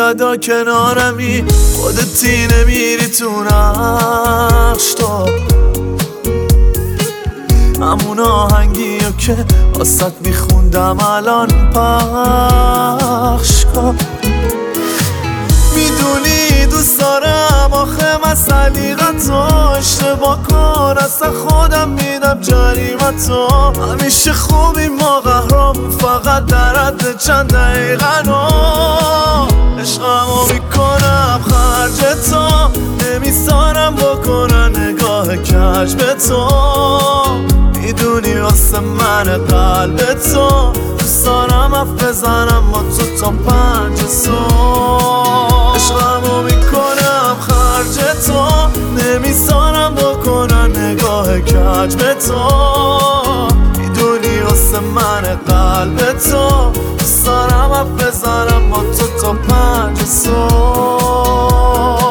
ادا کنارمی، خودتی نمیری تو نقش تو، همون آهنگیو که واسط میخوندم الان پخش کن. میدونی دوست دارم آخه مسئلیقتو، اشتباه کن اصلا خودم میدم جریمتو. همیشه خوبی ما قهرامون، فقط در حد چند دقیقه عشقمو میکنم خرج تو، نمیذارم بکنن نگاه کج به تو. میدونی واسه من قلب تو، دوست دارم حرف بزنم با تو تا 5 صبح. عشقمو میکنم خرج تو، نمیذارم بکنن نگاه کج به تو. میدونی واسه من قلب تو، دوست دارم حرف بزنم با تو تا 5 صبح.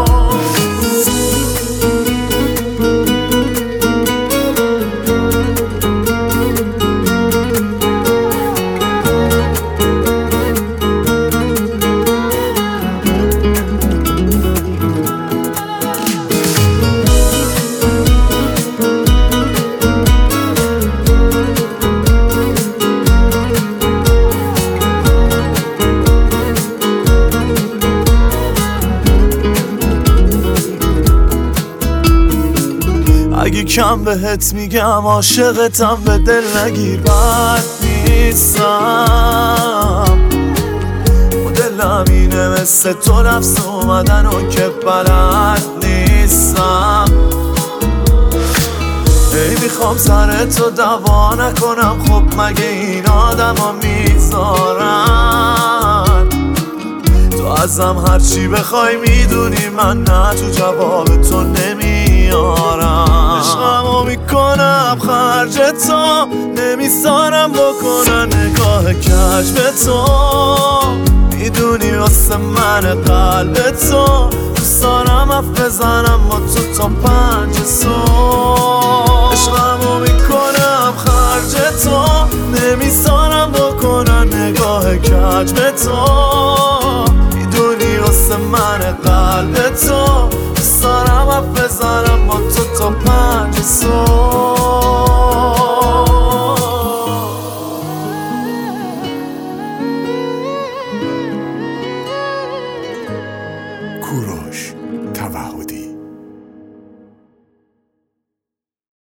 اگه کم بهت میگم عاشقتم، به دل نگیر بد نیستم. مدلم اینه مثل تو نفس اومدن و که بلد نیستم. ای میخوام سرتو دوا نکنم، خب مگه این آدم ها میذارن؟ تو ازم هرچی بخوای میدونی من نه تو جواب تو نمیارم. عشقمو میکنم خرج تو، نمیذارم بکنن نگاه کج به تو. میدونی واسه من قلب تو، دوست دارم حرف بزنم با تو تا 5 صبح. عشقمو میکنم خرج تو، نمیذارم بکنن نگاه کج به تو. میدونی واسه من قلب تو، دوست دارم حرف بزنم با تو تا 5 صبح.